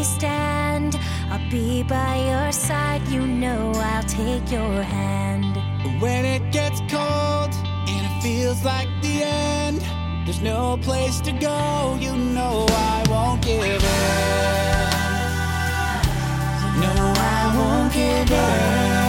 stand. I'll be by your side, you know I'll take your hand. When it gets cold and it feels like the end, there's no place to go, you know I won't give in. No, I won't give in.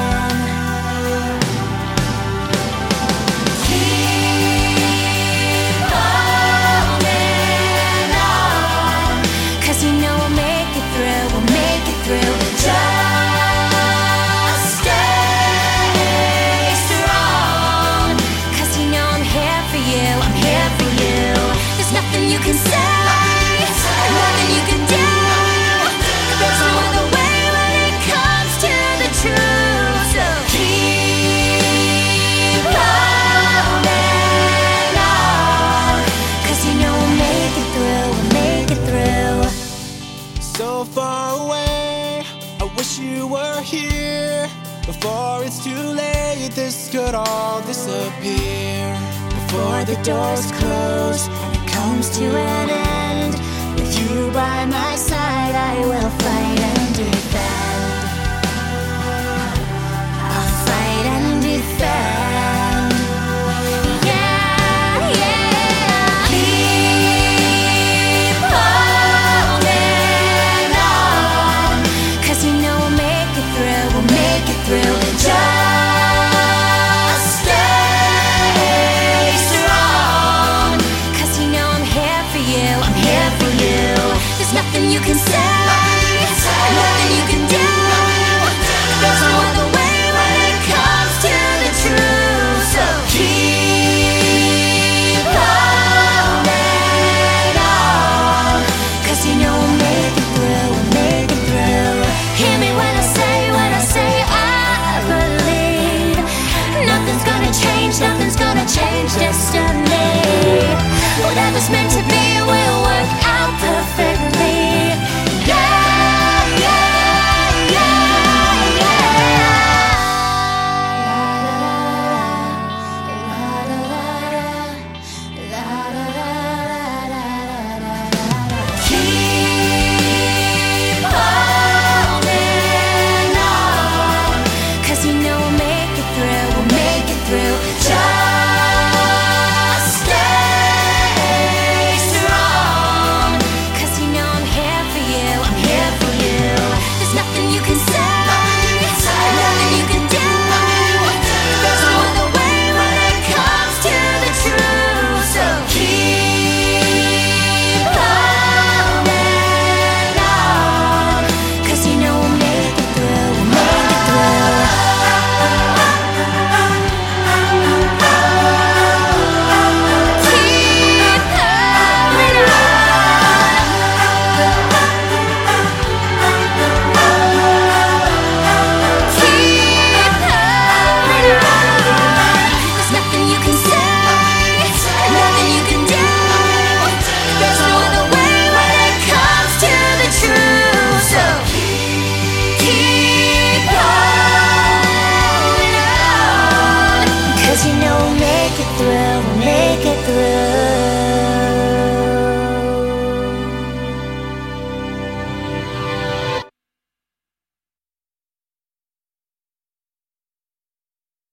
You can say, nothing you can do. There's no other way when it comes to the truth. So keep holding on, 'cause you know we'll make it through, we'll make it through. So far away, I wish you were here. Before it's too late, this could all disappear. Before the doors close and it comes to an end, with you by my side I will fight